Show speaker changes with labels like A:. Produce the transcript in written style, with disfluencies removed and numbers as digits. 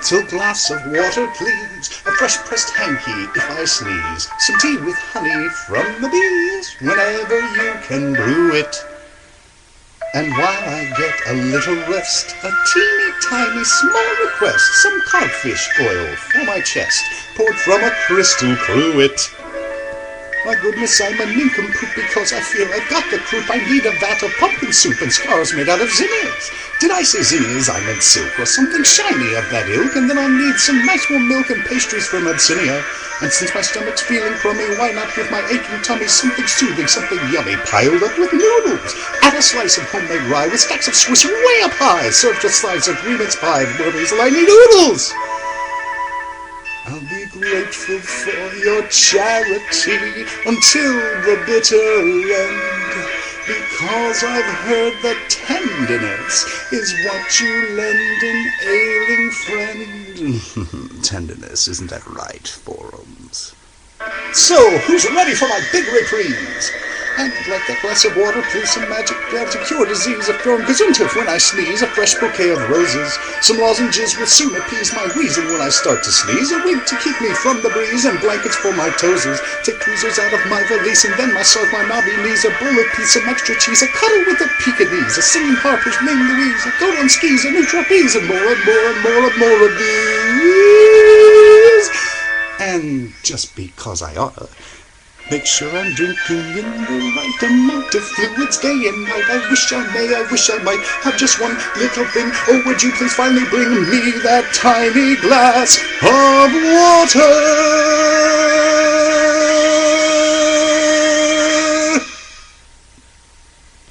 A: little glass of water, please. A fresh pressed hanky if I sneeze. Some tea with honey from the bees, whenever you can brew it. And while I get a little rest, a teeny tiny small request, some codfish oil for my chest, poured from a crystal cruet. My goodness, I'm a nincompoop because I feel I've got the croup. I need a vat of pumpkin soup and scarves made out of zinnias. Did I say zinnias? I meant silk or something shiny of that ilk. And then I'll need some nice warm milk and pastries from Abyssinia. And since my stomach's feeling crummy, why not give my aching tummy something soothing, something yummy, piled up with noodles? Add a slice of homemade rye with stacks of Swiss way up high, served with slices of green mince pie with Burmese liney noodles. I'll be grateful for your charity until the bitter end, because I've heard that tenderness is what you lend an ailing friend. Tenderness, isn't that right, Forums? So, who's ready for my big reprise? I'd like that glass of water, please, some magic to cure disease, a firm gazumptive when I sneeze, a fresh bouquet of roses, some lozenges will soon appease my wheezing when I start to sneeze, a wig to keep me from the breeze, and blankets for my toesies, take tweezers out of my valise, and then massage my knobby knees, a bowl of peas, some extra cheese, a cuddle with a Pekingese, a singing harper's Ming Louise, a goat on skis, a new trapeze, and more and more and more and more of these. And just because I oughta, make sure I'm drinking in the right amount of fluids day and night. I wish I might have just one little thing. Oh, would you please finally bring me that tiny glass of water?